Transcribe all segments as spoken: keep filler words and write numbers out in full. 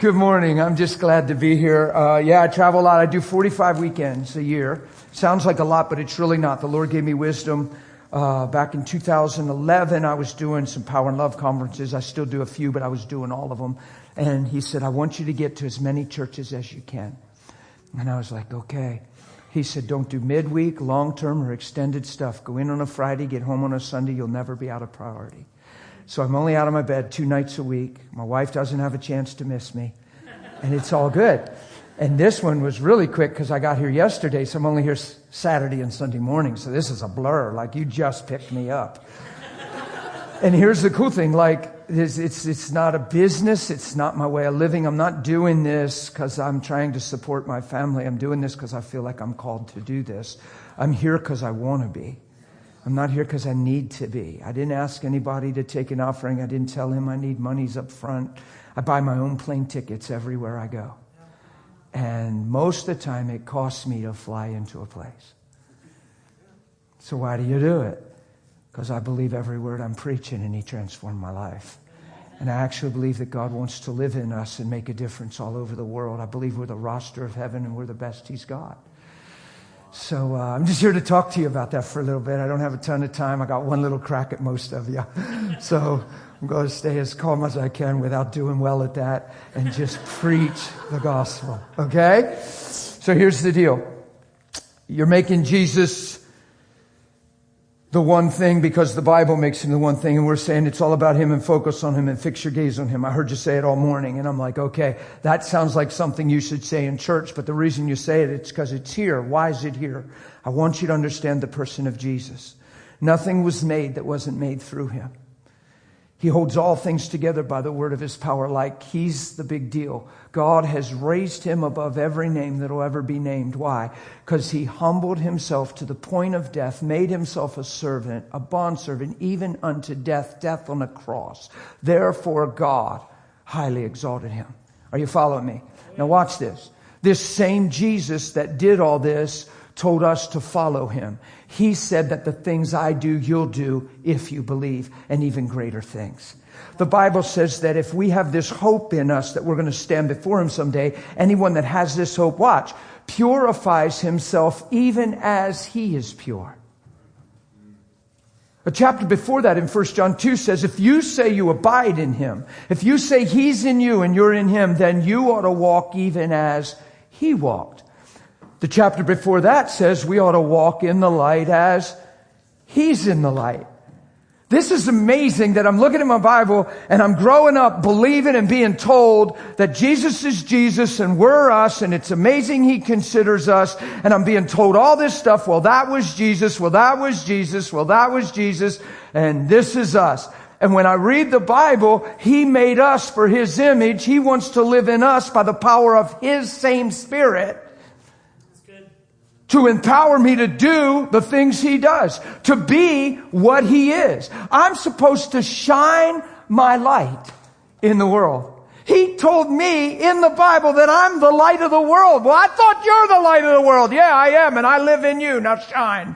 Good morning. I'm just glad to be here. Uh, yeah, I travel a lot. I do forty-five weekends a year. Sounds like a lot, but it's really not. The Lord gave me wisdom. Uh, back in two thousand eleven, I was doing some Power and Love conferences. I still do a few, but I was doing all of them. And he said, I want you to get to as many churches as you can. And I was like, okay. He said, don't do midweek, long-term, or extended stuff. Go in on a Friday, get home on a Sunday. You'll never be out of priority. So I'm only out of my bed two nights a week. My wife doesn't have a chance to miss me. And it's all good. And this one was really quick because I got here yesterday, so I'm only here Saturday and Sunday morning. So this is a blur, like you just picked me up. And here's the cool thing, like it's, it's, it's not a business. It's not my way of living. I'm not doing this because I'm trying to support my family. I'm doing this because I feel like I'm called to do this. I'm here because I want to be. I'm not here because I need to be. I didn't ask anybody to take an offering. I didn't tell him I need monies up front. I buy my own plane tickets everywhere I go. And most of the time it costs me to fly into a place. So why do you do it? Because I believe every word I'm preaching and he transformed my life. And I actually believe that God wants to live in us and make a difference all over the world. I believe we're the roster of heaven and we're the best he's got. So uh, I'm just here to talk to you about that for a little bit. I don't have a ton of time. I got one little crack at most of you. So I'm going to stay as calm as I can without doing well at that and just preach the gospel. Okay? So here's the deal. You're making Jesus the one thing because the Bible makes him the one thing, and we're saying it's all about him and focus on him and fix your gaze on him. I heard you say it all morning, and I'm like, okay, that sounds like something you should say in church, but the reason you say it, it's because it's here. Why is it here? I want you to understand the person of Jesus. Nothing was made that wasn't made through him. He holds all things together by the word of his power, like he's the big deal. God has raised him above every name that will ever be named. Why? Because he humbled himself to the point of death, made himself a servant, a bondservant, even unto death, death on a cross. Therefore, God highly exalted him. Are you following me? Now watch this. This same Jesus that did all this told us to follow him. He said that the things I do, you'll do if you believe, and even greater things. The Bible says that if we have this hope in us that we're going to stand before him someday, anyone that has this hope, watch, purifies himself even as he is pure. A chapter before that in First John two says, if you say you abide in him, if you say he's in you and you're in him, then you ought to walk even as he walked. The chapter before that says we ought to walk in the light as he's in the light. This is amazing that I'm looking at my Bible and I'm growing up believing and being told that Jesus is Jesus and we're us, and it's amazing he considers us, and I'm being told all this stuff. Well, that was Jesus. Well, that was Jesus. Well, that was Jesus. And this is us. And when I read the Bible, he made us for his image. He wants to live in us by the power of his same Spirit, to empower me to do the things he does, to be what he is. I'm supposed to shine my light in the world. He told me in the Bible that I'm the light of the world. Well, I thought you're the light of the world. Yeah, I am, and I live in you. Now shine.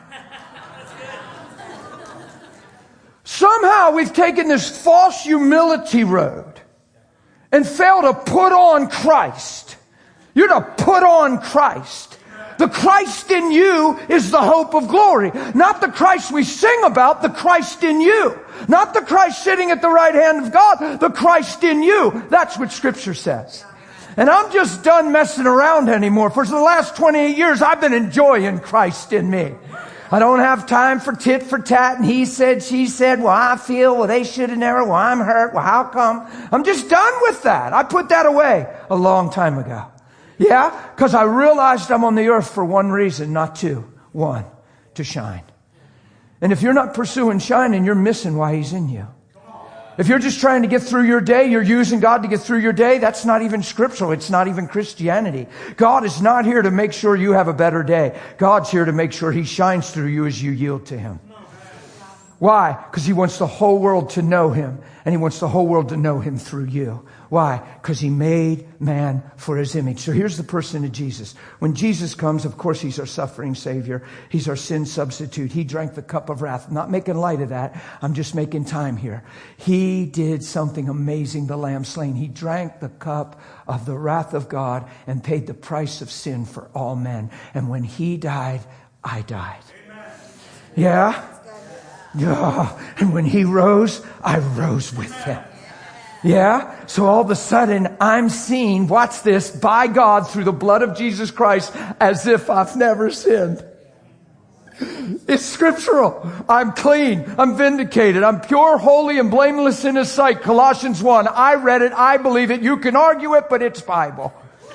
Somehow we've taken this false humility road and failed to put on Christ. You're to put on Christ. The Christ in you is the hope of glory. Not the Christ we sing about, the Christ in you. Not the Christ sitting at the right hand of God, the Christ in you. That's what Scripture says. And I'm just done messing around anymore. For the last twenty-eight years, I've been enjoying Christ in me. I don't have time for tit for tat, and he said, she said, well, I feel, well, they should have never, well, I'm hurt, well, how come? I'm just done with that. I put that away a long time ago. Yeah, because I realized I'm on the earth for one reason, not two. One, to shine. And if you're not pursuing shining, you're missing why he's in you. If you're just trying to get through your day, you're using God to get through your day, that's not even scriptural. It's not even Christianity. God is not here to make sure you have a better day. God's here to make sure he shines through you as you yield to him. Why? Because he wants the whole world to know him, and he wants the whole world to know him through you. Why? Because he made man for his image. So here's the person of Jesus. When Jesus comes, of course, he's our suffering Savior. He's our sin substitute. He drank the cup of wrath. I'm not making light of that. I'm just making time here. He did something amazing, the Lamb slain. He drank the cup of the wrath of God and paid the price of sin for all men. And when he died, I died. Amen. Yeah? Yeah. And when he rose, I rose with him. Yeah? So all of a sudden, I'm seen, watch this, by God through the blood of Jesus Christ as if I've never sinned. It's scriptural. I'm clean. I'm vindicated. I'm pure, holy, and blameless in his sight. Colossians one. I read it. I believe it. You can argue it, but it's Bible.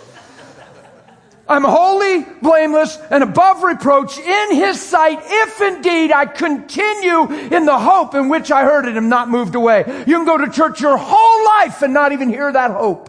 I'm holy, blameless, and above reproach in his sight, if indeed I continue in the hope in which I heard it and am not moved away. You can go to church your whole life and not even hear that hope.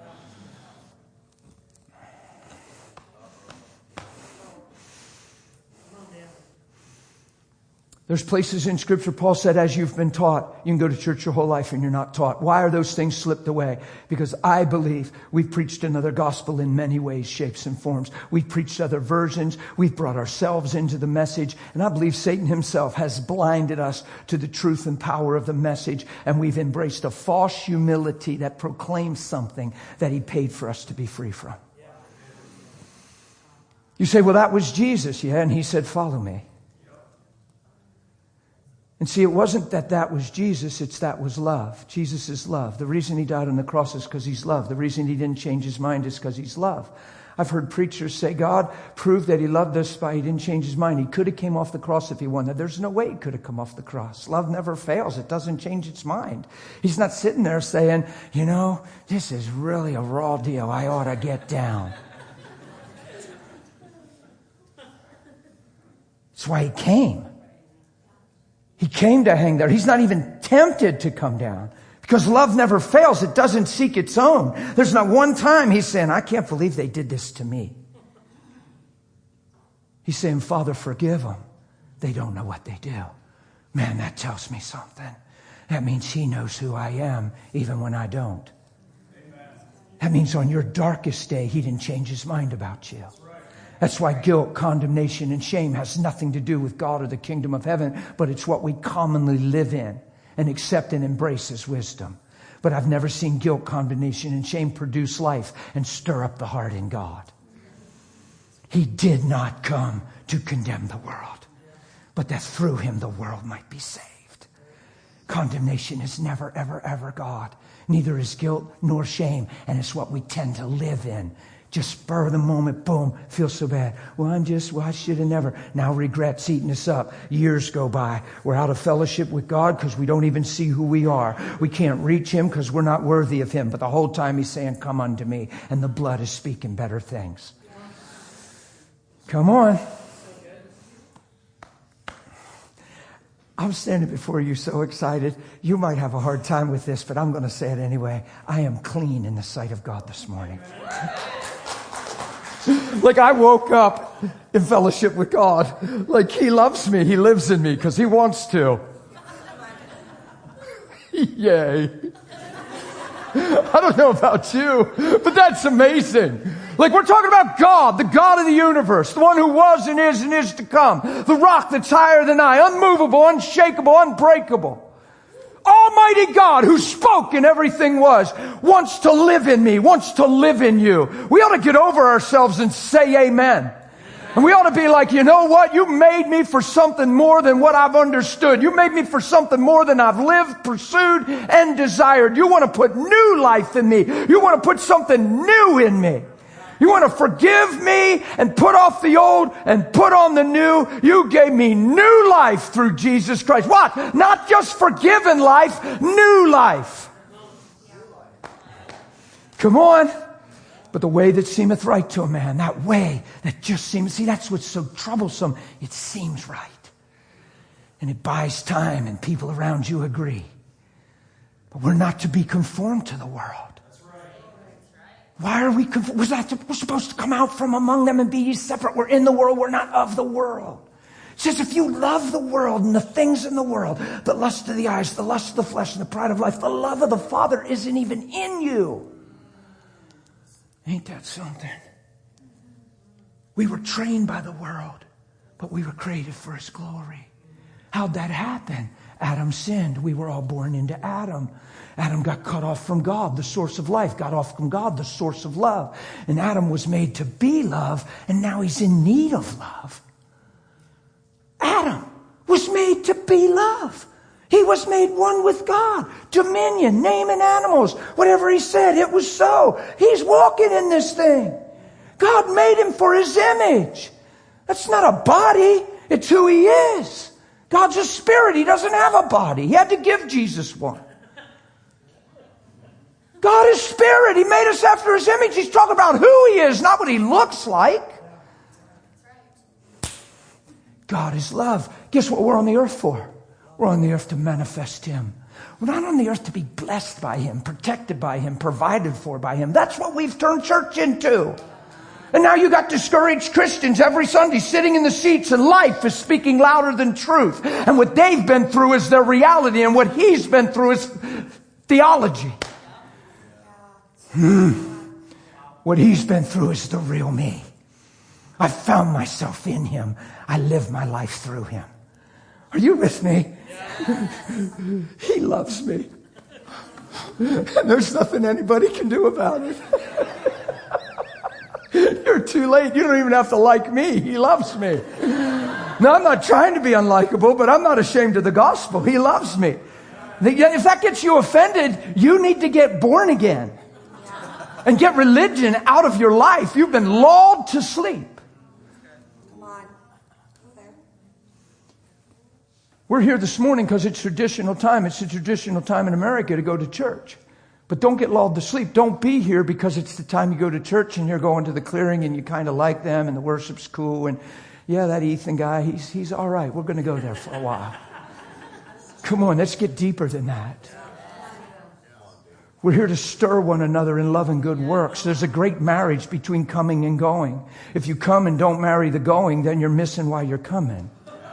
There's places in Scripture, Paul said, as you've been taught, you can go to church your whole life and you're not taught. Why are those things slipped away? Because I believe we've preached another gospel in many ways, shapes, and forms. We've preached other versions. We've brought ourselves into the message. And I believe Satan himself has blinded us to the truth and power of the message. And we've embraced a false humility that proclaims something that he paid for us to be free from. You say, well, that was Jesus. Yeah, and he said, follow me. And see, it wasn't that that was Jesus, it's that was love. Jesus is love. The reason he died on the cross is because he's love. The reason he didn't change his mind is because he's love. I've heard preachers say, God proved that he loved us by he didn't change his mind. He could have came off the cross if he wanted. There's no way he could have come off the cross. Love never fails. It doesn't change its mind. He's not sitting there saying, you know, this is really a raw deal. I ought to get down. That's why he came. He came to hang there. He's not even tempted to come down because love never fails. It doesn't seek its own. There's not one time he's saying, I can't believe they did this to me. He's saying, Father, forgive them. They don't know what they do. Man, that tells me something. That means he knows who I am even when I don't. Amen. That means on your darkest day, he didn't change his mind about you. That's why guilt, condemnation, and shame has nothing to do with God or the kingdom of heaven, but it's what we commonly live in and accept and embrace as wisdom. But I've never seen guilt, condemnation, and shame produce life and stir up the heart in God. He did not come to condemn the world, but that through him the world might be saved. Condemnation is never, ever, ever God. Neither is guilt nor shame, and it's what we tend to live in. Just spur of the moment, boom, feels so bad. Well, I'm just, well, I should have never. Now regret's eating us up. Years go by. We're out of fellowship with God because we don't even see who we are. We can't reach him because we're not worthy of him. But the whole time he's saying, come unto me. And the blood is speaking better things. Come on. I'm standing before you so excited. You might have a hard time with this, but I'm going to say it anyway. I am clean in the sight of God this morning. Like I woke up in fellowship with God. Like he loves me. He lives in me because he wants to. Yay. I don't know about you, but that's amazing. Like we're talking about God, the God of the universe, the one who was and is and is to come. The rock that's higher than I, unmovable, unshakable, unbreakable. Almighty God who spoke and everything was, wants to live in me, wants to live in you. We ought to get over ourselves and say amen. And we ought to be like, you know what? You made me for something more than what I've understood. You made me for something more than I've lived, pursued, and desired. You want to put new life in me. You want to put something new in me. You want to forgive me and put off the old and put on the new. You gave me new life through Jesus Christ. What? Not just forgiven life, new life. Come on. But the way that seemeth right to a man, that way that just seems, see, that's what's so troublesome. It seems right. And it buys time and people around you agree. But we're not to be conformed to the world. Why are we, we're, not to, we're supposed to come out from among them and be ye separate. We're in the world. We're not of the world. It says if you love the world and the things in the world, the lust of the eyes, the lust of the flesh, and the pride of life, the love of the Father isn't even in you. Ain't that something? We were trained by the world, but we were created for His glory. How'd that happen? Adam sinned. We were all born into Adam. Adam got cut off from God, the source of life, got off from God, the source of love. And Adam was made to be love, and now he's in need of love. Adam was made to be love. He was made one with God. Dominion, naming animals, whatever He said, it was so. He's walking in this thing. God made him for His image. That's not a body. It's who He is. God's a spirit. He doesn't have a body. He had to give Jesus one. God is spirit. He made us after His image. He's talking about who He is, not what He looks like. God is love. Guess what we're on the earth for? We're on the earth to manifest Him. We're not on the earth to be blessed by Him, protected by Him, provided for by Him. That's what we've turned church into. And now you got discouraged Christians every Sunday sitting in the seats, and life is speaking louder than truth. And what they've been through is their reality, and what he's been through is theology. Hmm. What he's been through is the real me. I found myself in Him. I live my life through Him. Are you with me? He loves me. And there's nothing anybody can do about it. You're too late. You don't even have to like me. He loves me. Now, I'm not trying to be unlikable, but I'm not ashamed of the gospel. He loves me. If that gets you offended, you need to get born again and get religion out of your life. You've been lulled to sleep. We're here this morning because it's traditional time. It's a traditional time in America to go to church. But don't get lulled to sleep. Don't be here because it's the time you go to church and you're going to the clearing and you kind of like them and the worship's cool. And yeah, that Ethan guy, he's, he's all right. We're going to go there for a while. Come on, let's get deeper than that. We're here to stir one another in love and good works. There's a great marriage between coming and going. If you come and don't marry the going, then you're missing why you're coming.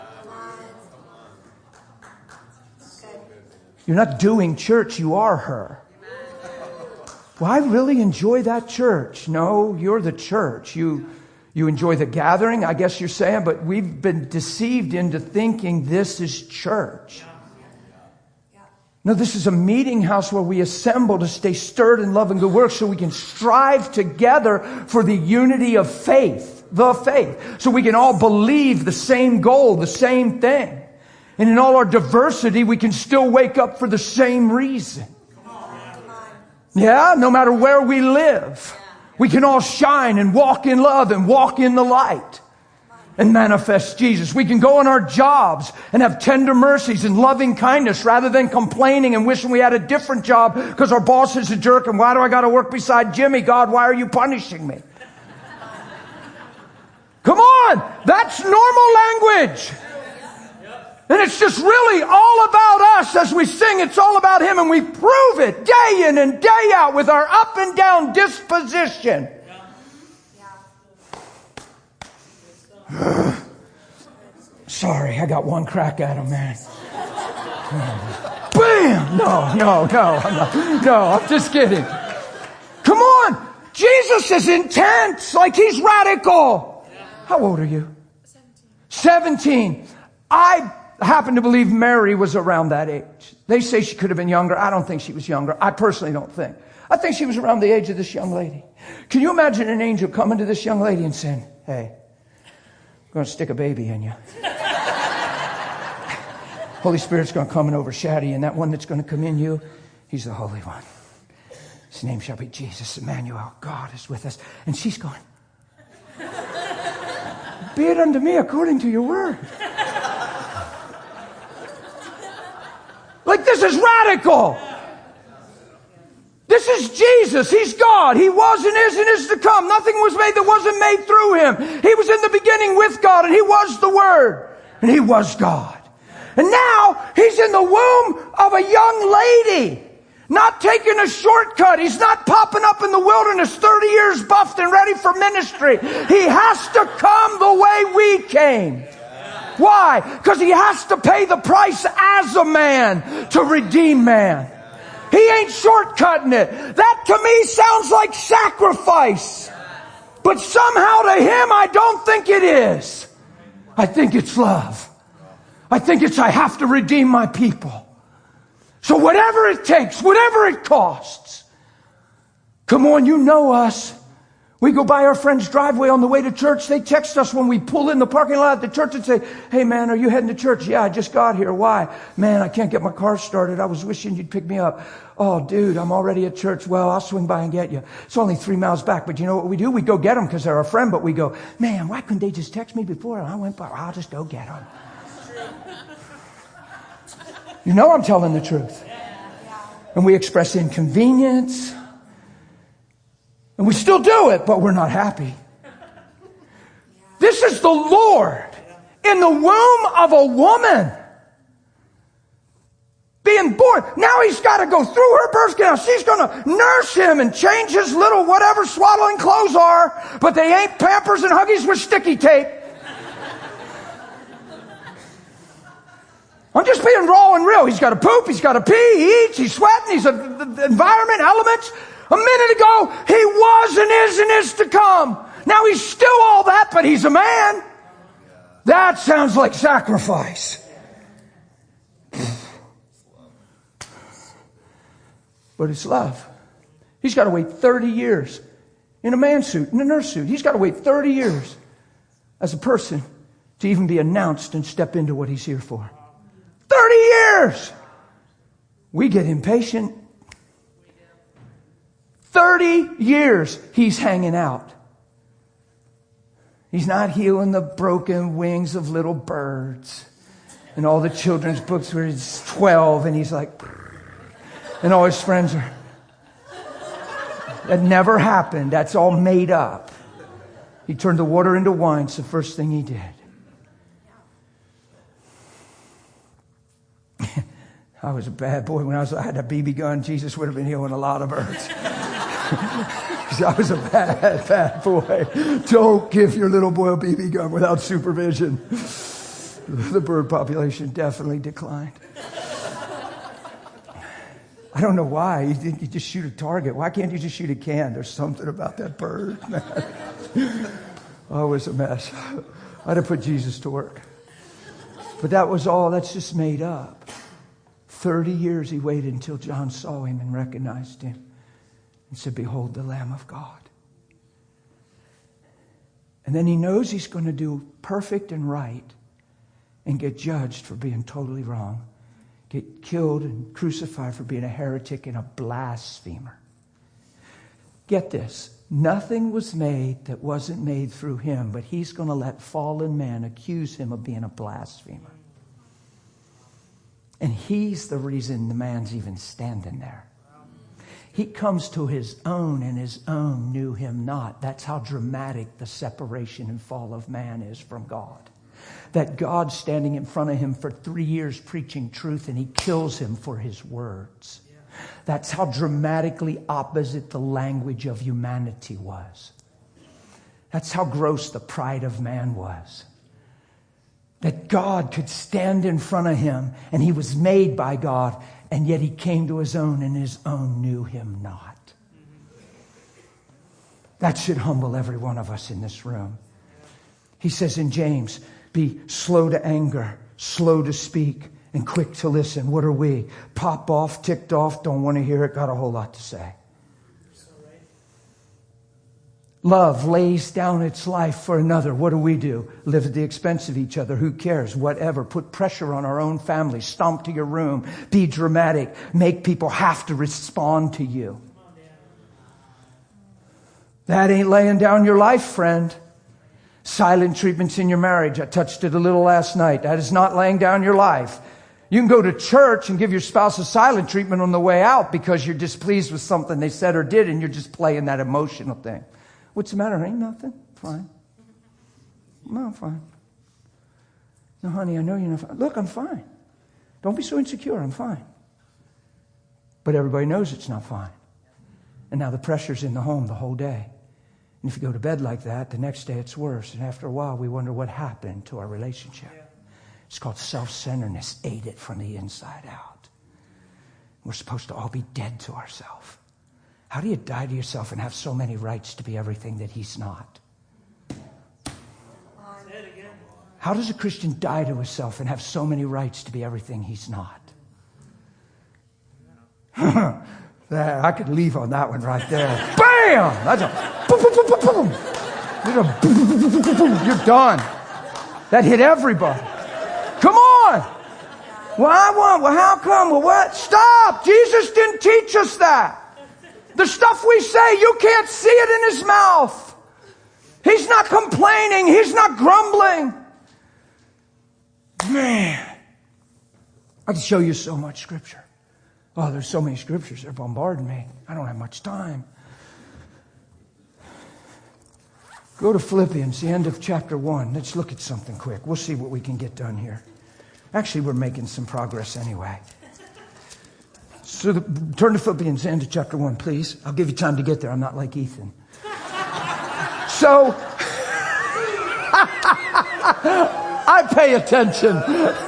You're not doing church, you are her. Well, I really enjoy that church. No, you're the church. You, you enjoy the gathering, I guess you're saying, but we've been deceived into thinking this is church. No, this is a meeting house where we assemble to stay stirred in love and good works so we can strive together for the unity of faith, the faith. So we can all believe the same goal, the same thing. And in all our diversity, we can still wake up for the same reason. Yeah, no matter where we live, we can all shine and walk in love and walk in the light and manifest Jesus. We can go on our jobs and have tender mercies and loving kindness rather than complaining and wishing we had a different job because our boss is a jerk and why do I got to work beside Jimmy? God, why are you punishing me? Come on, that's normal language. And it's just really all about us as we sing. It's all about Him, and we prove it day in and day out with our up and down disposition. Yeah. Sorry, I got one crack at him, man. Bam! No, no, no, I'm not, no, I'm just kidding. Come on! Jesus is intense, like He's radical. How old are you? Seventeen. I happen to believe Mary was around that age. They say she could have been younger. I don't think she was younger. I personally don't think. I think she was around the age of this young lady. Can you imagine an angel coming to this young lady and saying, hey, I'm going to stick a baby in you. Holy Spirit's going to come and overshadow you, and that one that's going to come in you, He's the Holy One. His name shall be Jesus, Emmanuel. God is with us. And she's going, be it unto me according to your word. Like, this is radical. This is Jesus. He's God. He was and is and is to come. Nothing was made that wasn't made through Him. He was in the beginning with God, and He was the Word, and He was God. And now He's in the womb of a young lady, not taking a shortcut. He's not popping up in the wilderness thirty years buffed and ready for ministry. He has to come the way we came. Why? Because he has to pay the price as a man to redeem man. He ain't shortcutting it. That to me sounds like sacrifice. But somehow to him, I don't think it is. I think it's love. I think it's I have to redeem my people. So whatever it takes, whatever it costs. Come on, you know us. We go by our friend's driveway on the way to church. They text us when we pull in the parking lot at the church and say, hey man, are you heading to church? Yeah, I just got here. Why? Man, I can't get my car started. I was wishing you'd pick me up. Oh dude, I'm already at church. Well, I'll swing by and get you. It's only three miles back. But you know what we do? We go get them because they're our friend. But we go, man, why couldn't they just text me before? And I went by. I'll just go get them. You know I'm telling the truth. And we express inconvenience. And we still do it, but we're not happy. This is the Lord in the womb of a woman being born. Now he's got to go through her birth canal. She's going to nurse him and change his little whatever swaddling clothes are, but they ain't Pampers and Huggies with sticky tape. I'm just being raw and real. He's got to poop. He's got to pee. He eats. He's sweating. He's a, the, the environment, elements. A minute ago, he was and is and is to come. Now he's still all that, but he's a man. That sounds like sacrifice. But it's love. He's got to wait thirty years in a man suit, in a nurse suit. He's got to wait thirty years as a person to even be announced and step into what he's here for. thirty years! We get impatient. thirty years he's hanging out. He's not healing the broken wings of little birds. And all the children's books where he's twelve and he's like, and all his friends are. That never happened. That's all made up. He turned the water into wine. It's the first thing he did. I was a bad boy when I was. I had a B B gun. Jesus would have been healing a lot of birds. I was a bad, bad boy. Don't give your little boy a B B gun without supervision. The bird population definitely declined. I don't know why. You, you just shoot a target. Why can't you just shoot a can? There's something about that bird, man. Oh, it was a mess. I had to put Jesus to work. But that was all. That's just made up. Thirty years he waited until John saw him and recognized him and said, behold the Lamb of God. And then he knows he's going to do perfect and right and get judged for being totally wrong. Get killed and crucified for being a heretic and a blasphemer. Get this. Nothing was made that wasn't made through him, but he's going to let fallen man accuse him of being a blasphemer. And he's the reason the man's even standing there. He comes to his own, and his own knew him not. That's how dramatic the separation and fall of man is from God. That God's standing in front of him for three years preaching truth, and he kills him for his words. That's how dramatically opposite the language of humanity was. That's how gross the pride of man was. That God could stand in front of him, and he was made by God, and yet he came to his own, and his own knew him not. That should humble every one of us in this room. He says in James, be slow to anger, slow to speak, and quick to listen. What are we? Pop off, ticked off, don't want to hear it, got a whole lot to say. Love lays down its life for another. What do we do? Live at the expense of each other. Who cares? Whatever. Put pressure on our own family. Stomp to your room. Be dramatic. Make people have to respond to you. That ain't laying down your life, friend. Silent treatments in your marriage. I touched it a little last night. That is not laying down your life. You can go to church and give your spouse a silent treatment on the way out because you're displeased with something they said or did, and you're just playing that emotional thing. What's the matter? Ain't nothing. Fine. No, I'm fine. No, honey, I know you're not fine. Look, I'm fine. Don't be so insecure. I'm fine. But everybody knows it's not fine. And now the pressure's in the home the whole day. And if you go to bed like that, the next day it's worse. And after a while, we wonder what happened to our relationship. It's called self-centeredness. Ate it from the inside out. We're supposed to all be dead to ourselves. How do you die to yourself and have so many rights to be everything that he's not? How does a Christian die to himself and have so many rights to be everything he's not? I could leave on that one right there. Bam! That's a boom, boom, boom, boom, boom. You're, a boom, boom, boom, boom, boom. You're done. That hit everybody. Come on. Well, I want, well, how come? Well, what? Stop. Jesus didn't teach us that. The stuff we say, you can't see it in his mouth. He's not complaining. He's not grumbling. Man, I can show you so much scripture. Oh, there's so many scriptures. They're bombarding me. I don't have much time. Go to Philippians, the end of chapter one. Let's look at something quick. We'll see what we can get done here. Actually, we're making some progress anyway. So the, turn to Philippians, the end of chapter one, please. I'll give you time to get there. I'm not like Ethan. So, I pay attention.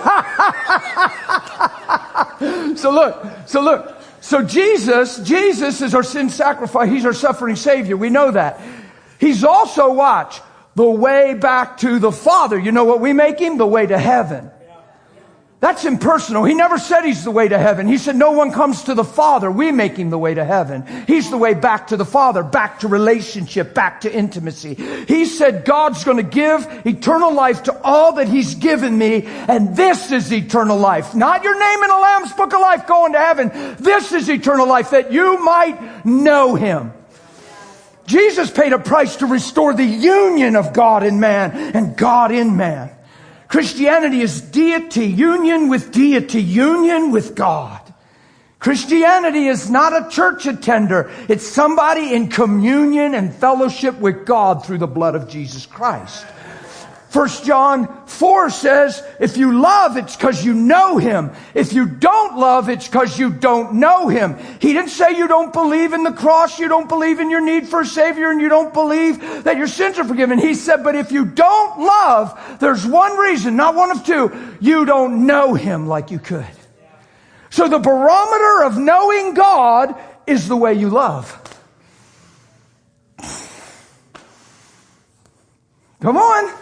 So look, so look. So Jesus, Jesus is our sin sacrifice. He's our suffering Savior. We know that. He's also, watch, the way back to the Father. You know what we make him? The way to heaven. That's impersonal. He never said he's the way to heaven. He said no one comes to the Father. We make him the way to heaven. He's the way back to the Father, back to relationship, back to intimacy. He said God's going to give eternal life to all that he's given me, and this is eternal life. Not your name in the Lamb's Book of Life going to heaven. This is eternal life, that you might know him. Jesus paid a price to restore the union of God in man and God in man. Christianity is deity, union with deity, union with God. Christianity is not a church attender. It's somebody in communion and fellowship with God through the blood of Jesus Christ. First John four says, if you love, it's because you know him. If you don't love, it's because you don't know him. He didn't say you don't believe in the cross, you don't believe in your need for a Savior, and you don't believe that your sins are forgiven. He said, but if you don't love, there's one reason, not one of two. You don't know him like you could. So the barometer of knowing God is the way you love. Come on.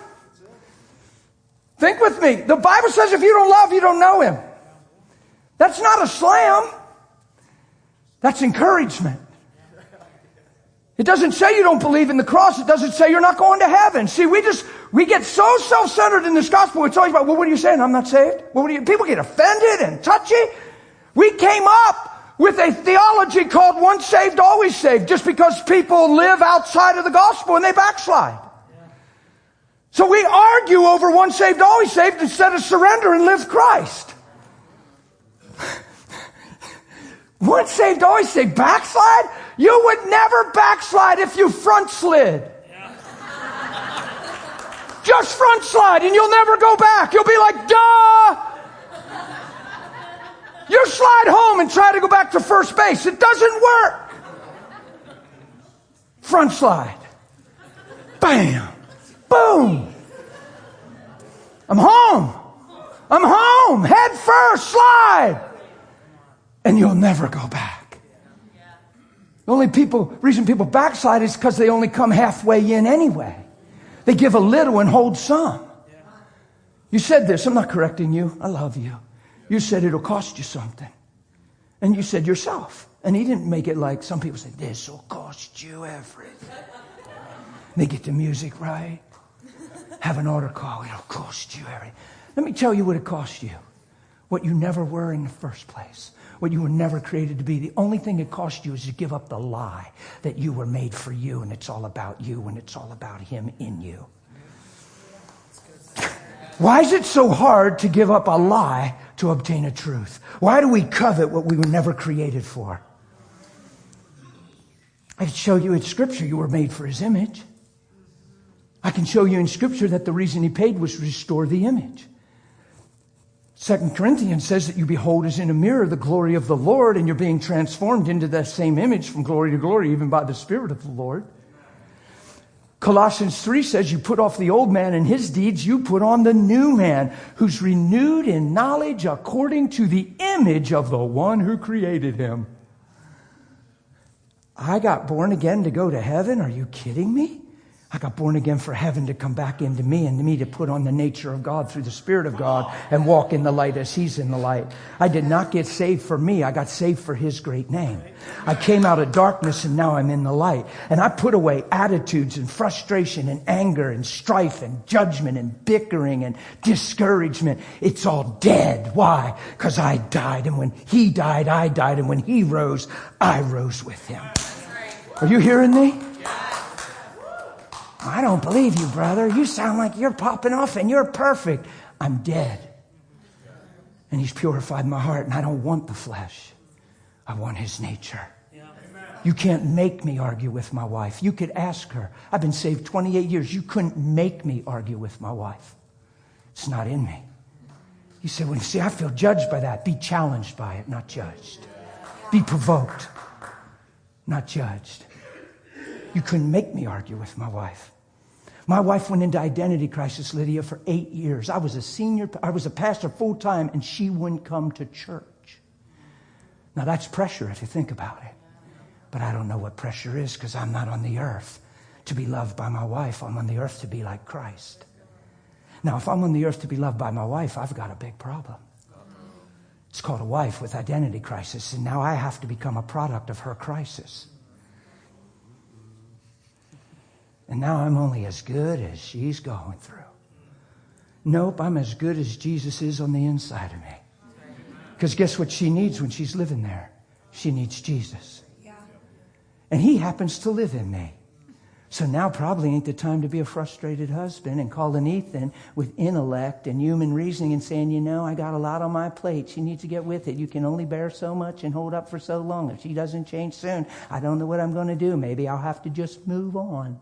Think with me. The Bible says if you don't love, you don't know him. That's not a slam. That's encouragement. It doesn't say you don't believe in the cross. It doesn't say you're not going to heaven. See, we just, we get so self-centered in this gospel. It's always about, well, what are you saying? I'm not saved. Well, what are you, people get offended and touchy. We came up with a theology called once saved, always saved, just because people live outside of the gospel and they backslide. So we argue over once saved, always saved instead of surrender and live Christ. Once saved, always saved. Backslide? You would never backslide if you front slid. Just front slide and you'll never go back. You'll be like, duh! You slide home and try to go back to first base. It doesn't work. Front slide. Bam. Boom. I'm home. I'm home. Head first. Slide. And you'll never go back. The only people, reason people backslide is because they only come halfway in anyway. They give a little and hold some. You said this. I'm not correcting you. I love you. You said it'll cost you something. And you said yourself. And he didn't make it like some people say, this will cost you everything. They get the music right. Have an altar call. It'll cost you everything. Let me tell you what it cost you. What you never were in the first place. What you were never created to be. The only thing it cost you is to give up the lie that you were made for you and it's all about you and it's all about him in you. Why is it so hard to give up a lie to obtain a truth? Why do we covet what we were never created for? I can show you in Scripture you were made for his image. I can show you in Scripture that the reason he paid was to restore the image. Second Corinthians says that you behold as in a mirror the glory of the Lord, and you're being transformed into that same image from glory to glory, even by the Spirit of the Lord. Colossians three says you put off the old man and his deeds, you put on the new man who's renewed in knowledge according to the image of the one who created him. I got born again to go to heaven? Are you kidding me? I got born again for heaven to come back into me and me to put on the nature of God through the Spirit of God and walk in the light as He's in the light. I did not get saved for me. I got saved for His great name. I came out of darkness and now I'm in the light. And I put away attitudes and frustration and anger and strife and judgment and bickering and discouragement. It's all dead. Why? Because I died. And when He died, I died. And when He rose, I rose with Him. Are you hearing me? I don't believe you, brother. You sound like you're popping off and you're perfect. I'm dead. And He's purified my heart, and I don't want the flesh. I want His nature. You can't make me argue with my wife. You could ask her. I've been saved twenty-eight years. You couldn't make me argue with my wife. It's not in me. You say, well, you see, I feel judged by that. Be challenged by it, not judged. Be provoked, not judged. You couldn't make me argue with my wife. My wife went into identity crisis, Lydia, for eight years. I was a senior, I was a pastor full time, and she wouldn't come to church. Now that's pressure if you think about it. But I don't know what pressure is because I'm not on the earth to be loved by my wife. I'm on the earth to be like Christ. Now, if I'm on the earth to be loved by my wife, I've got a big problem. It's called a wife with identity crisis, and now I have to become a product of her crisis. And now I'm only as good as she's going through. Nope, I'm as good as Jesus is on the inside of me. Because guess what she needs when she's living there? She needs Jesus. And He happens to live in me. So now probably ain't the time to be a frustrated husband and calling Ethan with intellect and human reasoning and saying, you know, I got a lot on my plate. She needs to get with it. You can only bear so much and hold up for so long. If she doesn't change soon, I don't know what I'm going to do. Maybe I'll have to just move on.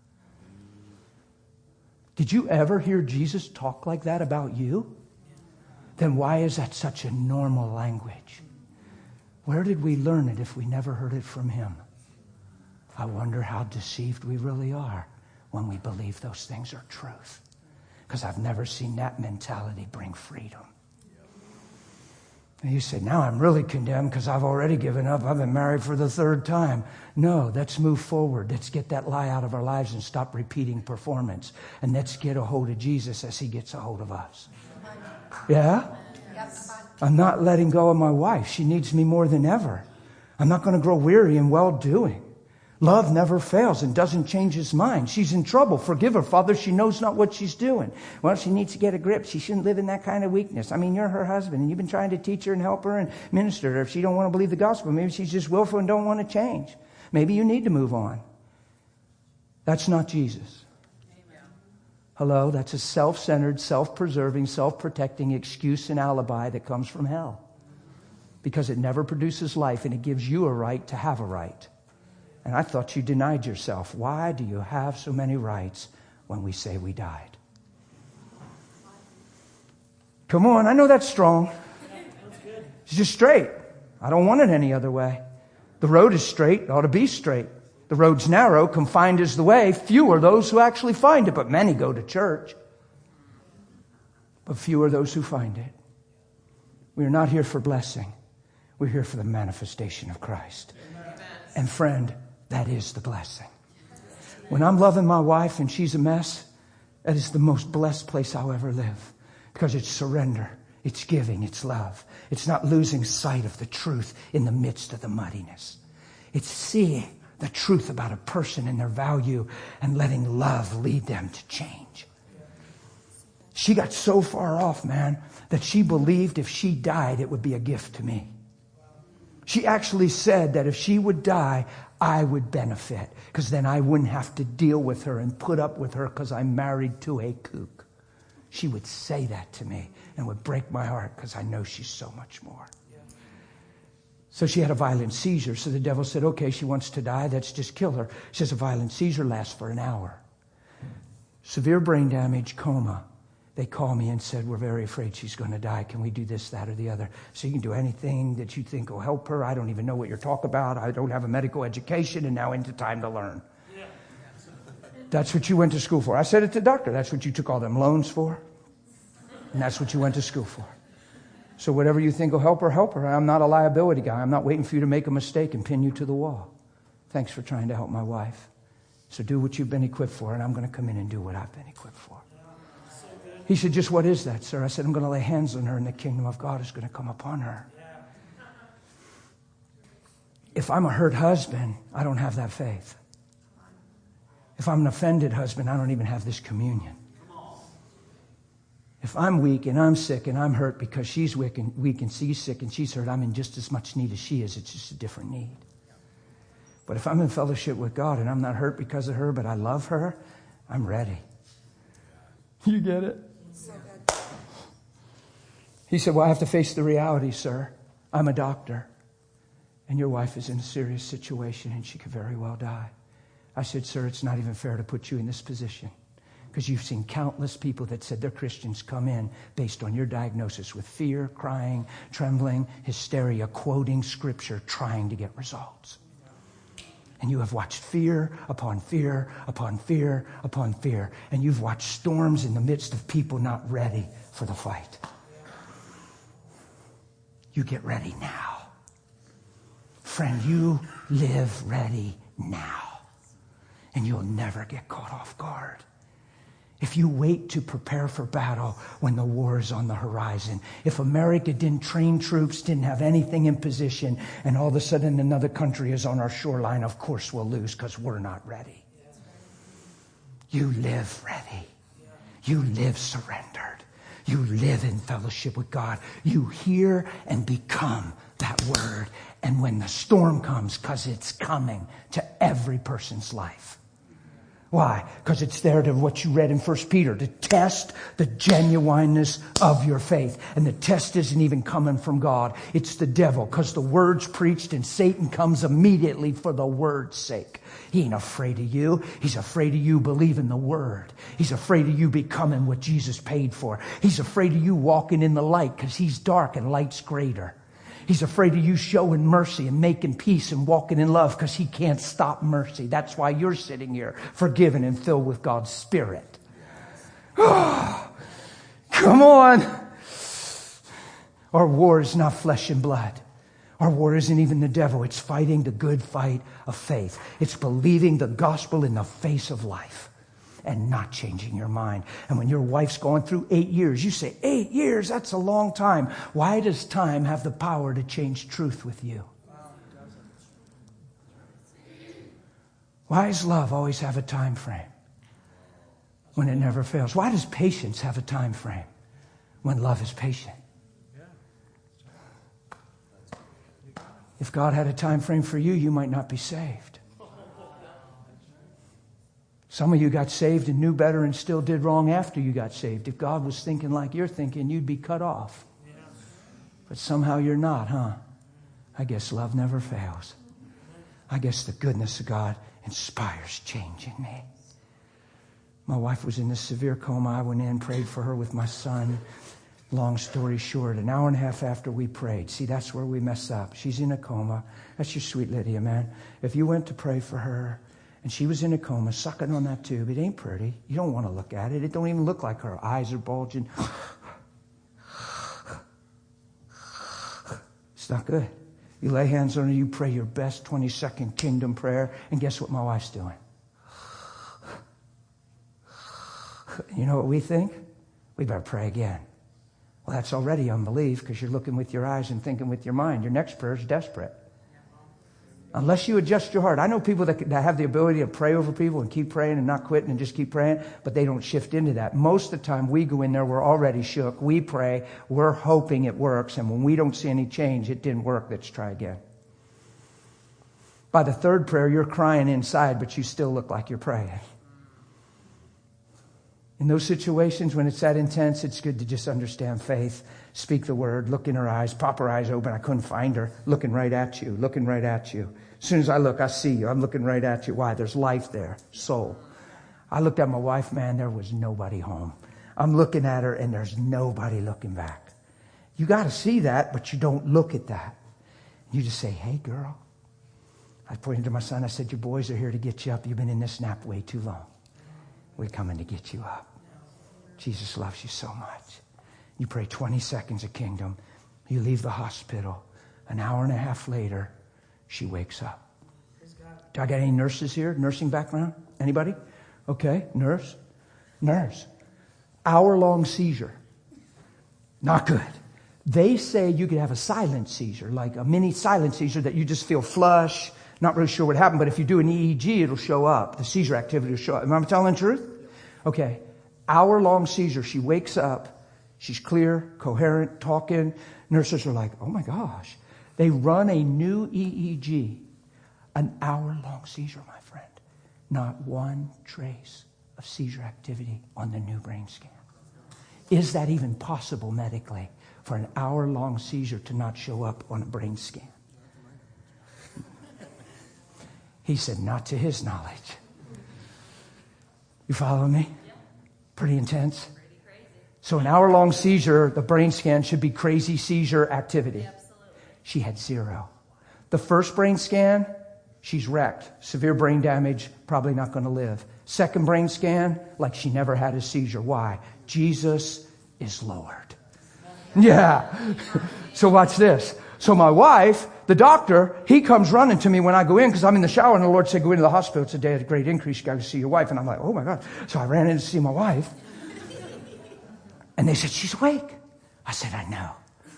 Did you ever hear Jesus talk like that about you? Then why is that such a normal language? Where did we learn it if we never heard it from Him? I wonder how deceived we really are when we believe those things are truth. Because I've never seen that mentality bring freedom. And you say, now I'm really condemned because I've already given up. I've been married for the third time. No, let's move forward. Let's get that lie out of our lives and stop repeating performance. And let's get a hold of Jesus as He gets a hold of us. Yeah? I'm not letting go of my wife. She needs me more than ever. I'm not going to grow weary in well-doing. Love never fails and doesn't change His mind. She's in trouble. Forgive her, Father. She knows not what she's doing. Well, she needs to get a grip. She shouldn't live in that kind of weakness. I mean, you're her husband, and you've been trying to teach her and help her and minister to her. If she don't want to believe the gospel, maybe she's just willful and don't want to change. Maybe you need to move on. That's not Jesus. Amen. Hello? That's a self-centered, self-preserving, self-protecting excuse and alibi that comes from hell. Because it never produces life, and it gives you a right to have a right. And I thought you denied yourself. Why do you have so many rights when we say we died? Come on, I know that's strong. It's just straight. I don't want it any other way. The road is straight. It ought to be straight. The road's narrow. Confined is the way. Few are those who actually find it, but many go to church. But few are those who find it. We are not here for blessing. We're here for the manifestation of Christ. Amen. And friend, that is the blessing. When I'm loving my wife and she's a mess, that is the most blessed place I'll ever live. Because it's surrender, it's giving, it's love. It's not losing sight of the truth in the midst of the muddiness. It's seeing the truth about a person and their value and letting love lead them to change. She got so far off, man, that she believed if she died, it would be a gift to me. She actually said that if she would die, I would benefit, because then I wouldn't have to deal with her and put up with her because I'm married to a kook. She would say that to me and would break my heart because I know she's so much more. So she had a violent seizure. So the devil said, okay, she wants to die. Let's just kill her. She says a violent seizure lasts for an hour. Severe brain damage, coma. They called me and said, we're very afraid she's going to die. Can we do this, that, or the other? So you can do anything that you think will help her. I don't even know what you're talking about. I don't have a medical education, and now into time to learn. Yeah. That's what you went to school for. I said it to the doctor. That's what you took all them loans for. And that's what you went to school for. So whatever you think will help her, help her. I'm not a liability guy. I'm not waiting for you to make a mistake and pin you to the wall. Thanks for trying to help my wife. So do what you've been equipped for, and I'm going to come in and do what I've been equipped for. He said, just what is that, sir? I said, I'm going to lay hands on her, and the kingdom of God is going to come upon her. If I'm a hurt husband, I don't have that faith. If I'm an offended husband, I don't even have this communion. If I'm weak and I'm sick and I'm hurt because she's weak and, weak and she's sick and she's hurt, I'm in just as much need as she is. It's just a different need. But if I'm in fellowship with God and I'm not hurt because of her, but I love her, I'm ready. You get it? He said, well, I have to face the reality, sir. I'm a doctor. And your wife is in a serious situation and she could very well die. I said, sir, it's not even fair to put you in this position. Because you've seen countless people that said they're Christians come in based on your diagnosis with fear, crying, trembling, hysteria, quoting scripture, trying to get results. And you have watched fear upon fear upon fear upon fear. And you've watched storms in the midst of people not ready for the fight. You get ready now. Friend, you live ready now. And you'll never get caught off guard. If you wait to prepare for battle when the war is on the horizon, if America didn't train troops, didn't have anything in position, and all of a sudden another country is on our shoreline, of course we'll lose because we're not ready. You live ready. You live surrendered. You live in fellowship with God. You hear and become that word. And when the storm comes, because it's coming to every person's life. Why? Because it's there to what you read in First Peter, to test the genuineness of your faith. And the test isn't even coming from God. It's the devil, because the word's preached and Satan comes immediately for the word's sake. He ain't afraid of you. He's afraid of you believing the word. He's afraid of you becoming what Jesus paid for. He's afraid of you walking in the light because he's dark and light's greater. He's afraid of you showing mercy and making peace and walking in love because he can't stop mercy. That's why you're sitting here forgiven and filled with God's Spirit. Oh, come on. Our war is not flesh and blood. Our war isn't even the devil. It's fighting the good fight of faith. It's believing the gospel in the face of life and not changing your mind. And when your wife's going through eight years, you say, eight years, that's a long time. Why does time have the power to change truth with you? Why does love always have a time frame when it never fails? Why does patience have a time frame when love is patient? If God had a time frame for you, you might not be saved. Some of you got saved and knew better and still did wrong after you got saved. If God was thinking like you're thinking, you'd be cut off. But somehow you're not, huh? I guess love never fails. I guess the goodness of God inspires change in me. My wife was in this severe coma. I went in, prayed for her with my son. Long story short, an hour and a half after we prayed. See, that's where we mess up. She's in a coma. That's your sweet Lydia, man. If you went to pray for her, and she was in a coma, sucking on that tube. It ain't pretty. You don't want to look at it. It don't even look like her eyes are bulging. It's not good. You lay hands on her, you pray your best twenty-second kingdom prayer, and guess what my wife's doing? You know what we think? We better pray again. Well, that's already unbelief because you're looking with your eyes and thinking with your mind. Your next prayer is desperate. Unless you adjust your heart. I know people that, that have the ability to pray over people and keep praying and not quitting and just keep praying, but they don't shift into that. Most of the time we go in there, we're already shook. We pray, we're hoping it works, and when we don't see any change, it didn't work, let's try again. By the third prayer, you're crying inside, but you still look like you're praying. In those situations, when it's that intense, it's good to just understand faith, speak the word, look in her eyes, pop her eyes open. I couldn't find her, looking right at you, looking right at you. As soon as I look, I see you. I'm looking right at you. Why? There's life there, soul. I looked at my wife, man, there was nobody home. I'm looking at her, and there's nobody looking back. You got to see that, but you don't look at that. You just say, hey, girl. I pointed to my son. I said, your boys are here to get you up. You've been in this nap way too long. we're coming to get you up. Jesus loves you so much. You pray twenty seconds of kingdom. You leave the hospital. An hour and a half later, she wakes up. Do I got any nurses here? Nursing background? Anybody? Okay, nurse. Nurse. Hour-long seizure. Not good. They say you could have a silent seizure, like a mini silent seizure that you just feel flush, not really sure what happened, but if you do an E E G, it'll show up. The seizure activity will show up. Am I telling the truth? Okay. Hour-long seizure. She wakes up. She's clear, coherent, talking. Nurses are like, oh my gosh. They run a new E E G. An hour-long seizure, my friend. Not one trace of seizure activity on the new brain scan. Is that even possible medically for an hour-long seizure to not show up on a brain scan? He said, not to his knowledge. You follow me? Pretty intense. So an hour-long seizure, the brain scan should be crazy seizure activity. She had zero. The first brain scan, she's wrecked. Severe brain damage, probably not going to live. Second brain scan, like she never had a seizure. Why? Jesus is Lord. Yeah. So watch this. So my wife, the doctor, he comes running to me when I go in because I'm in the shower and the Lord said, go into the hospital. It's a day of great increase. You got to see your wife. And I'm like, oh my God. So I ran in to see my wife. And they said, she's awake. I said, I know.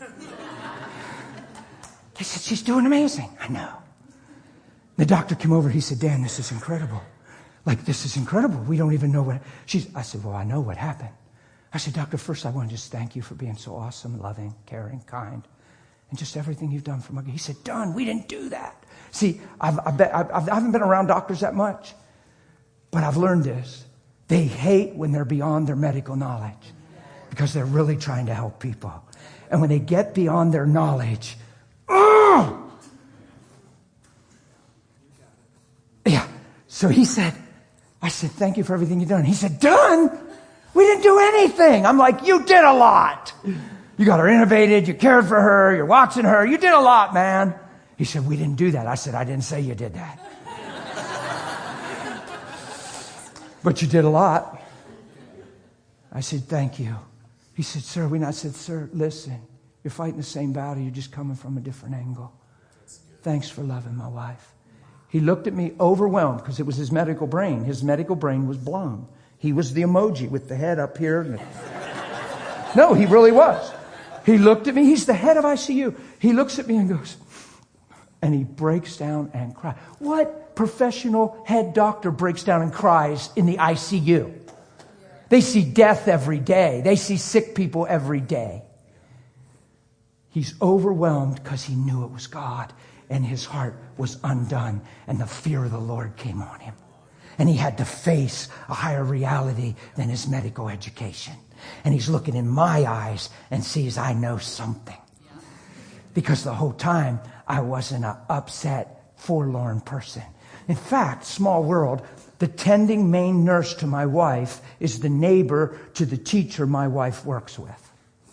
They said, she's doing amazing. I know. The doctor came over. He said, Dan, this is incredible. Like, this is incredible. We don't even know what she's. I said, well, I know what happened. I said, doctor, first I want to just thank you for being so awesome, loving, caring, kind, and just everything you've done for my. He said, Don, we didn't do that. See, I've, I, bet, I've, I haven't been around doctors that much, but I've learned this. They hate when they're beyond their medical knowledge because they're really trying to help people. And when they get beyond their knowledge, oh! Yeah. So he said, I said, thank you for everything you've done. He said, done? We didn't do anything. I'm like, you did a lot. You got her intubated. You cared for her. You're watching her. You did a lot, man. He said, we didn't do that. I said, I didn't say you did that. But you did a lot. I said, thank you. He said, sir, we not. I said, sir, listen, you're fighting the same battle. You're just coming from a different angle. Thanks for loving my wife. He looked at me overwhelmed because it was his medical brain. His medical brain was blown. He was the emoji with the head up here. No, he really was. He looked at me. He's the head of I C U. He looks at me and goes, and he breaks down and cries. What professional head doctor breaks down and cries in the I C U? They see death every day. They see sick people every day. He's overwhelmed because he knew it was God. And his heart was undone. And the fear of the Lord came on him. And he had to face a higher reality than his medical education. And he's looking in my eyes and sees I know something. Because the whole time I wasn't an upset, forlorn person. In fact, small world, the tending main nurse to my wife is the neighbor to the teacher my wife works with.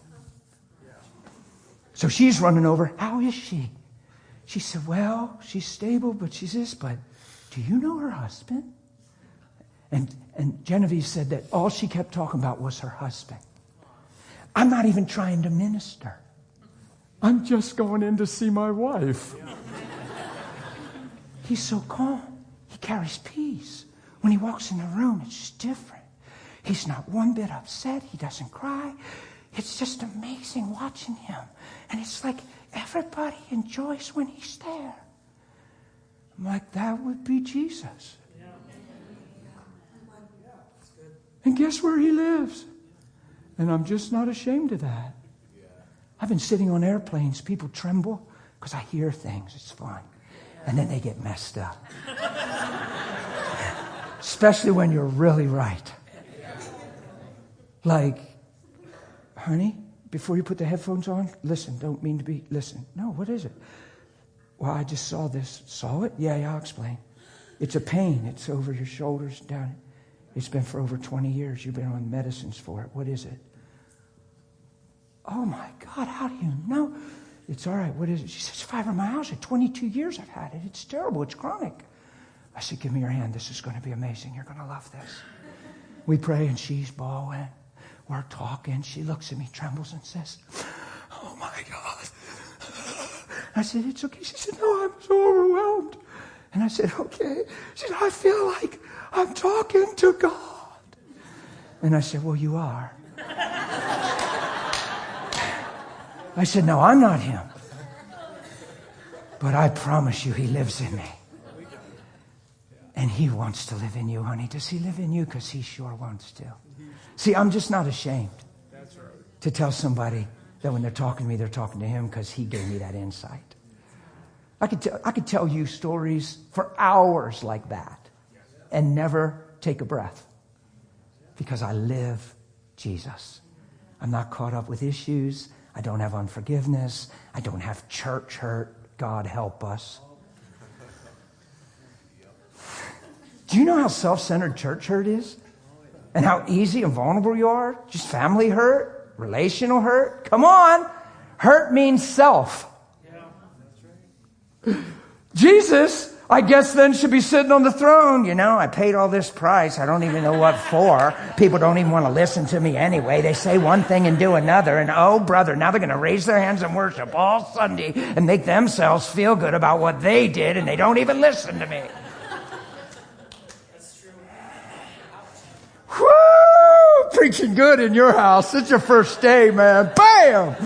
So she's running over. How is she? She said, well, she's stable, but she's this, but do you know her husband? And, and Genevieve said that all she kept talking about was her husband. I'm not even trying to minister. I'm just going in to see my wife. He's so calm. He carries peace. When he walks in the room, it's just different. He's not one bit upset. He doesn't cry. It's just amazing watching him. And it's like everybody enjoys when he's there. I'm like, that would be Jesus. And guess where he lives? And I'm just not ashamed of that. I've been sitting on airplanes. People tremble because I hear things. It's fun. And then they get messed up. Especially when you're really right. Like, honey, before you put the headphones on, listen, don't mean to be, listen. No, what is it? Well, I just saw this. Saw it? Yeah, yeah, I'll explain. It's a pain. It's over your shoulders, down. It's been for over twenty years. You've been on medicines for it. What is it? Oh, my God, how do you know? It's all right. What is it? She says, fibromyalgia. twenty-two years I've had it. It's terrible. It's chronic. I said, give me your hand. This is going to be amazing. You're going to love this. We pray and she's bawling. We're talking. She looks at me, trembles and says, oh my God. I said, it's okay. She said, no, I'm so overwhelmed. And I said, okay. She said, I feel like I'm talking to God. And I said, well, you are. I said, no, I'm not him. But I promise you, he lives in me. And he wants to live in you, honey. Does he live in you? Because he sure wants to. See, I'm just not ashamed to tell somebody that when they're talking to me, they're talking to him because he gave me that insight. I could, tell, I could tell you stories for hours like that and never take a breath because I live Jesus. I'm not caught up with issues. I don't have unforgiveness. I don't have church hurt. God help us. Do you know how self-centered church hurt is? And how easy and vulnerable you are? Just family hurt, relational hurt. Come on. Hurt means self. Jesus, I guess then should be sitting on the throne. You know, I paid all this price. I don't even know what for. People don't even want to listen to me anyway. They say one thing and do another. And oh, brother, now they're going to raise their hands and worship all Sunday and make themselves feel good about what they did. And they don't even listen to me. Woo! Preaching good in your house. It's your first day, man. Bam!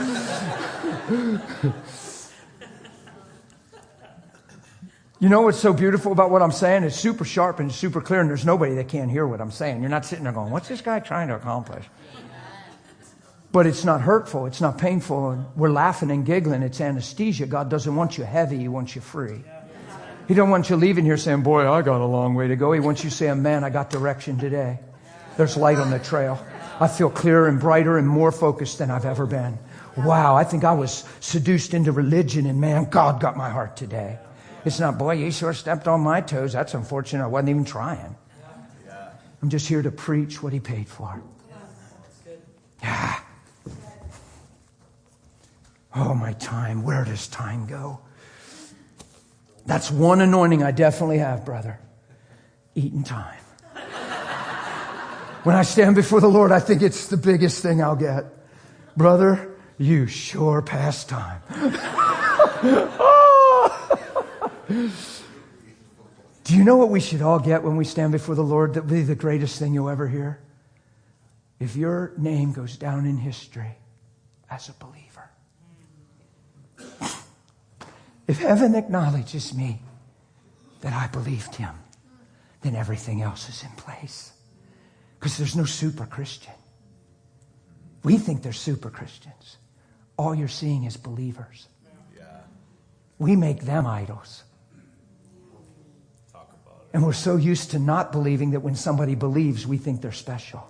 You know what's so beautiful about what I'm saying? It's super sharp and super clear, and there's nobody that can't hear what I'm saying. You're not sitting there going, what's this guy trying to accomplish? But it's not hurtful. It's not painful. We're laughing and giggling. It's anesthesia. God doesn't want you heavy. He wants you free. He don't want you leaving here saying, boy, I got a long way to go. He wants you saying, man, I got direction today. There's light on the trail. I feel clearer and brighter and more focused than I've ever been. Wow, I think I was seduced into religion, and man, God got my heart today. It's not, boy, you sure stepped on my toes. That's unfortunate. I wasn't even trying. I'm just here to preach what he paid for. Yeah. Oh, my time. Where does time go? That's one anointing I definitely have, brother. Eating time. When I stand before the Lord, I think it's the biggest thing I'll get. Brother, you sure pass time. Do you know what we should all get when we stand before the Lord that will be the greatest thing you'll ever hear? If your name goes down in history as a believer. If heaven acknowledges me that I believed him, then everything else is in place. Because there's no super Christian. We think they're super Christians. All you're seeing is believers. Yeah. We make them idols. Talk about it. And we're so used to not believing that when somebody believes, we think they're special.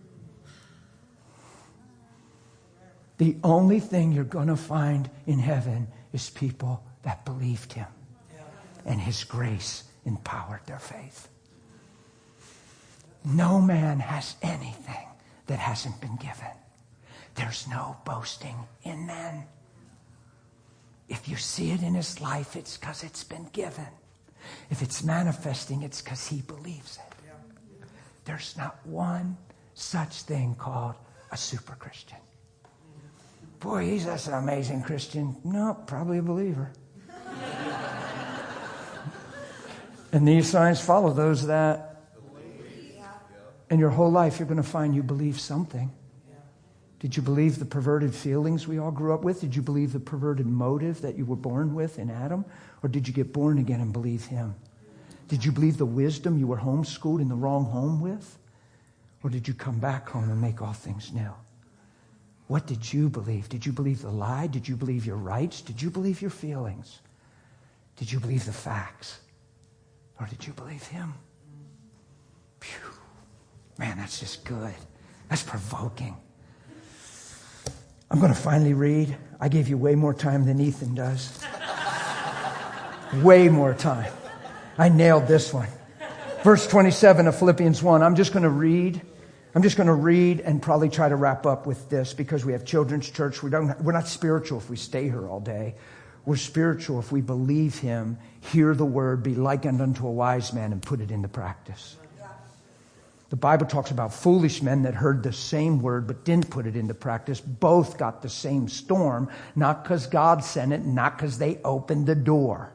The only thing you're going to find in heaven is people that believed him. And his grace empowered their faith. No man has anything that hasn't been given. There's no boasting in men. If you see it in his life, it's because it's been given. If it's manifesting, it's because he believes it. There's not one such thing called a super Christian. Boy, he's just an amazing Christian. No, probably a believer. And these signs follow those that in your whole life, you're going to find you believe something. Did you believe the perverted feelings we all grew up with? Did you believe the perverted motive that you were born with in Adam? Or did you get born again and believe him? Did you believe the wisdom you were homeschooled in the wrong home with? Or did you come back home and make all things new? What did you believe? Did you believe the lie? Did you believe your rights? Did you believe your feelings? Did you believe the facts? Or did you believe him? Phew. Man, that's just good. That's provoking. I'm going to finally read. I gave you way more time than Ethan does. Way more time. I nailed this one. Verse twenty-seven of Philippians one. I'm just going to read. I'm just going to read and probably try to wrap up with this because we have children's church. We don't, we're not spiritual if we stay here all day. We're spiritual if we believe him, hear the word, be likened unto a wise man, and put it into practice. The Bible talks about foolish men that heard the same word but didn't put it into practice. Both got the same storm, not because God sent it, not because they opened the door.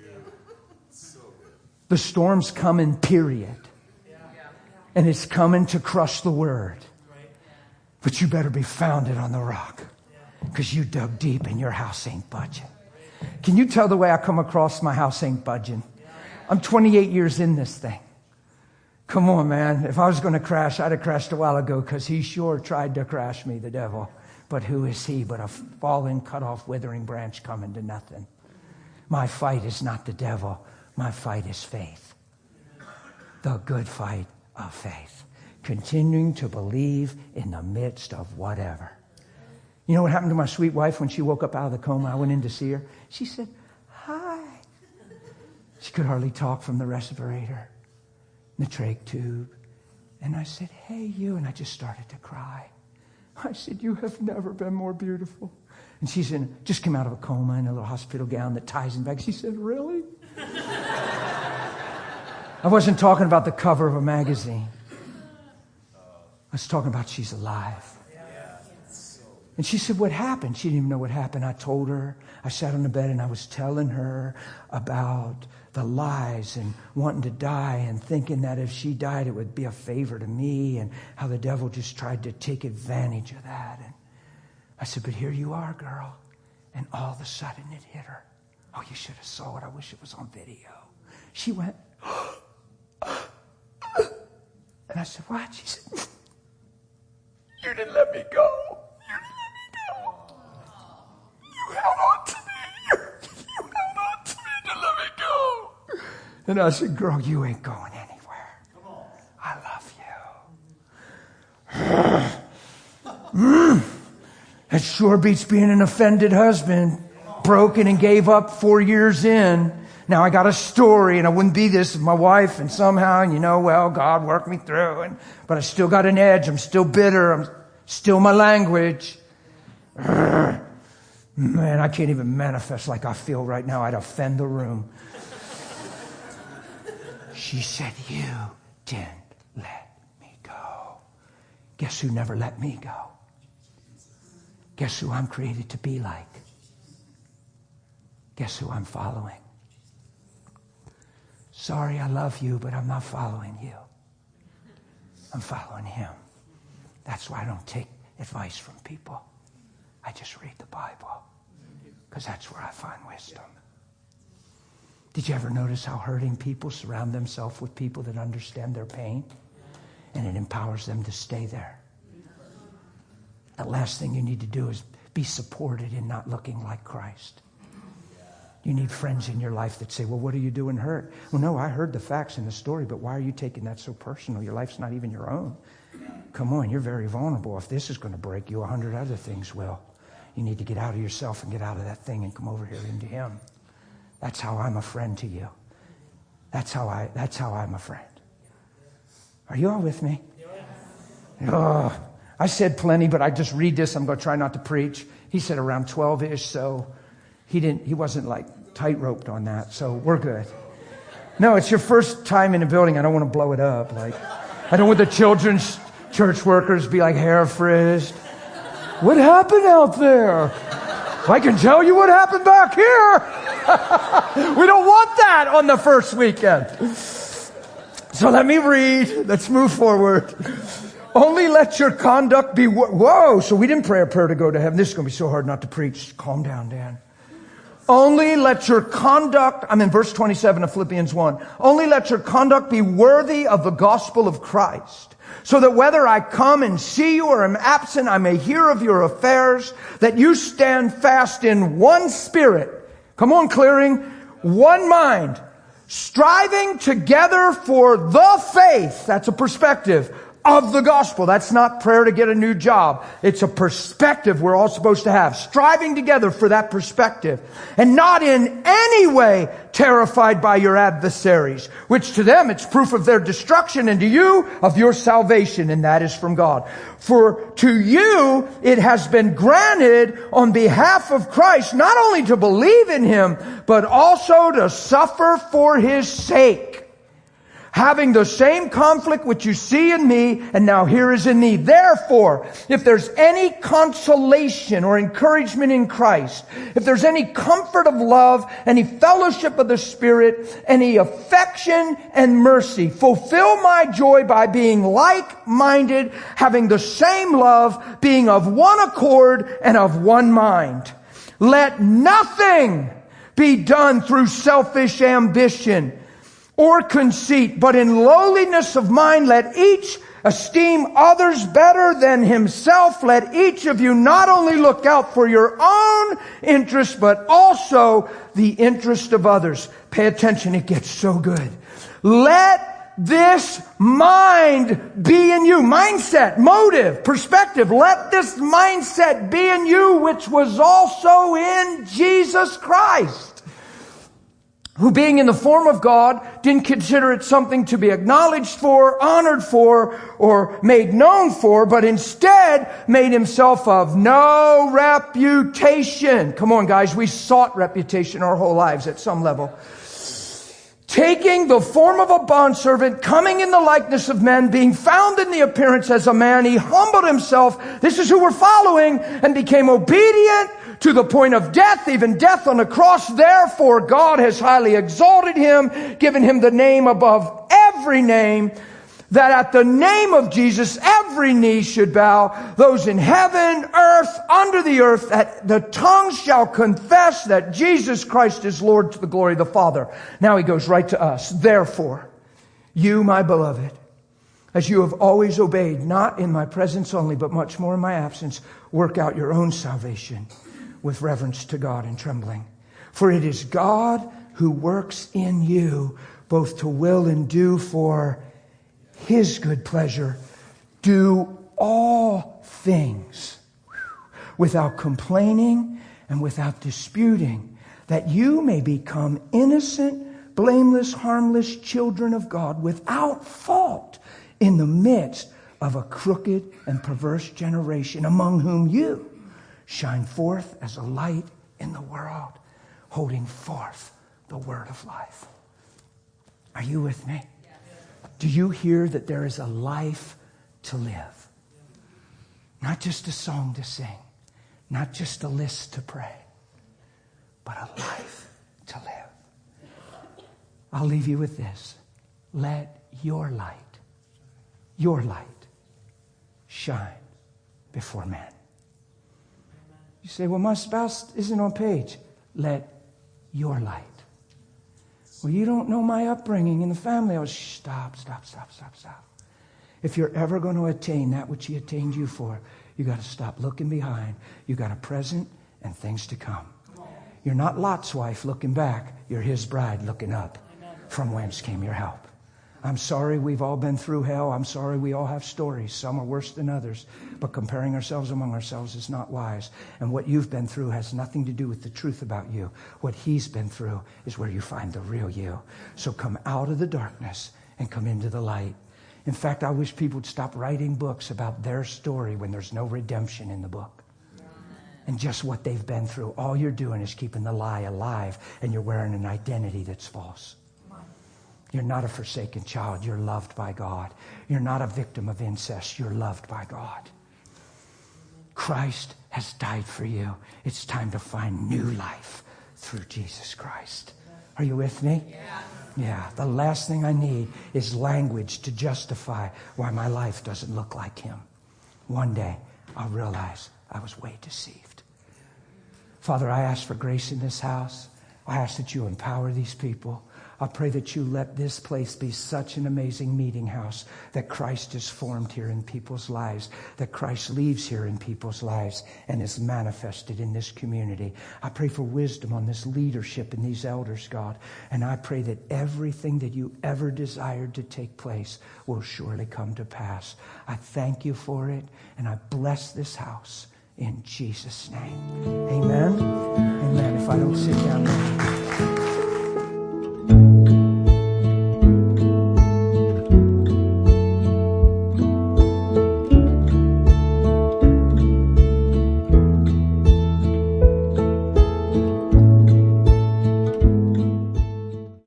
The storm's coming, period. And it's coming to crush the word. But you better be founded on the rock, because you dug deep and your house ain't budging. Can you tell the way I come across? My house ain't budging. I'm twenty-eight years in this thing. Come on, man. If I was going to crash, I'd have crashed a while ago, because he sure tried to crash me, the devil. But who is he but a fallen, cut off, withering branch coming to nothing? My fight is not the devil. My fight is faith. The good fight of faith. Continuing to believe in the midst of whatever. You know what happened to my sweet wife when she woke up out of the coma? I went in to see her. She said, hi. She could hardly talk from the respirator, the trach tube. And I said, hey, you. And I just started to cry. I said, you have never been more beautiful. And she's in, just came out of a coma in a little hospital gown that ties in back. She said, really? I wasn't talking about the cover of a magazine. I was talking about she's alive. And she said, what happened? She didn't even know what happened. I told her. I sat on the bed and I was telling her about the lies and wanting to die and thinking that if she died, it would be a favor to me, and how the devil just tried to take advantage of that. And I said, but here you are, girl. And all of a sudden it hit her. Oh, you should have saw it. I wish it was on video. She went, and I said, what? She said, you didn't let me go. You didn't let me go. You held on to me. You held on to me to let me go. And I said, girl, you ain't going anywhere. I love you. mm. That sure beats being an offended husband. Broken and gave up four years in. Now I got a story, and I wouldn't be this with my wife, and somehow, and you know, well, God worked me through, and but I still got an edge. I'm still bitter. I'm still my language. Man, I can't even manifest like I feel right now. I'd offend the room. She said, you didn't let me go. Guess who never let me go? Guess who I'm created to be like? Guess who I'm following? Sorry, I love you, but I'm not following you. I'm following him. That's why I don't take advice from people. I just read the Bible, because that's where I find wisdom. Did you ever notice how hurting people surround themselves with people that understand their pain? And it empowers them to stay there. The last thing you need to do is be supported in not looking like Christ. You need friends in your life that say, well, what are you doing hurt? Well, no, I heard the facts in the story, but why are you taking that so personal? Your life's not even your own. Come on, you're very vulnerable. If this is going to break you, a hundred other things will. You need to get out of yourself and get out of that thing and come over here into him. That's how I'm a friend to you. That's how I, that's how I'm a friend. Are you all with me? Oh, I said plenty, but I just read this. I'm going to try not to preach. He said around twelve-ish, so he didn't. He wasn't like tight-roped on that, so we're good. No, it's your first time in a building. I don't want to blow it up. Like, I don't want the children's church workers be like hair frizzed. What happened out there? I can tell you what happened back here. We don't want that on the first weekend. So let me read. Let's move forward. Only let your conduct be... Whoa, so we didn't pray a prayer to go to heaven. This is going to be so hard not to preach. Calm down, Dan. Only let your conduct... I'm in verse twenty-seven of Philippians one. Only let your conduct be worthy of the gospel of Christ, so that whether I come and see you or am absent, I may hear of your affairs, that you stand fast in one spirit. Come on, Clearing. One mind. Striving together for the faith. That's a perspective. Of the gospel. That's not prayer to get a new job. It's a perspective we're all supposed to have. Striving together for that perspective. And not in any way terrified by your adversaries, which to them it's proof of their destruction, and to you of your salvation, and that is from God. For to you it has been granted on behalf of Christ not only to believe in him, but also to suffer for his sake. having the same conflict which you see in me, and now here is in thee. Therefore, if there's any consolation or encouragement in Christ, if there's any comfort of love, any fellowship of the Spirit, any affection and mercy, fulfill my joy by being like-minded, having the same love, being of one accord and of one mind. Let nothing be done through selfish ambition or conceit, but in lowliness of mind let each esteem others better than himself. Let each of you not only look out for your own interest, but also the interest of others. Pay attention, it gets so good. Let this mind be in you. Mindset, motive, perspective. Let this mindset be in you, which was also in Jesus Christ, who being in the form of God didn't consider it something to be acknowledged for, honored for, or made known for, but instead made himself of no reputation. Come on, guys, we sought reputation our whole lives at some level. Taking the form of a bondservant, coming in the likeness of men, being found in the appearance as a man, he humbled himself. This is who we're following, and became obedient to the point of death, even death on the cross. Therefore, God has highly exalted him, given him the name above every name, that at the name of Jesus, every knee should bow, those in heaven, earth, under the earth, that the tongue shall confess that Jesus Christ is Lord, to the glory of the Father. Now he goes right to us. Therefore, you, my beloved, as you have always obeyed, not in my presence only, but much more in my absence, work out your own salvation with reverence to God and trembling. For it is God who works in you both to will and do for his good pleasure. Do all things without complaining and without disputing, that you may become innocent, blameless, harmless children of God, without fault in the midst of a crooked and perverse generation, among whom you shine forth as a light in the world, holding forth the word of life. Are you with me? Do you hear that there is a life to live? Not just a song to sing, not just a list to pray, but a life to live. I'll leave you with this. Let your light, your light, shine before men. You say, well, my spouse isn't on page. Let your light. Well, you don't know my upbringing in the family. I was, shh, stop, stop, stop, stop, stop. If you're ever going to attain that which he attained you for, you got to stop looking behind. You got a present and things to come. You're not Lot's wife looking back. You're his bride looking up. From whence came your help? I'm sorry we've all been through hell. I'm sorry we all have stories. Some are worse than others. But comparing ourselves among ourselves is not wise. And what you've been through has nothing to do with the truth about you. What he's been through is where you find the real you. So come out of the darkness and come into the light. In fact, I wish people would stop writing books about their story when there's no redemption in the book. And just what they've been through. All you're doing is keeping the lie alive, and you're wearing an identity that's false. You're not a forsaken child. You're loved by God. You're not a victim of incest. You're loved by God. Christ has died for you. It's time to find new life through Jesus Christ. Are you with me? Yeah. Yeah. The last thing I need is language to justify why my life doesn't look like him. One day, I'll realize I was way deceived. Father, I ask for grace in this house. I ask that you empower these people. I pray that you let this place be such an amazing meeting house, that Christ is formed here in people's lives, that Christ leaves here in people's lives and is manifested in this community. I pray for wisdom on this leadership and these elders, God. And I pray that everything that you ever desired to take place will surely come to pass. I thank you for it, and I bless this house in Jesus' name. Amen. Amen. If I don't sit down now.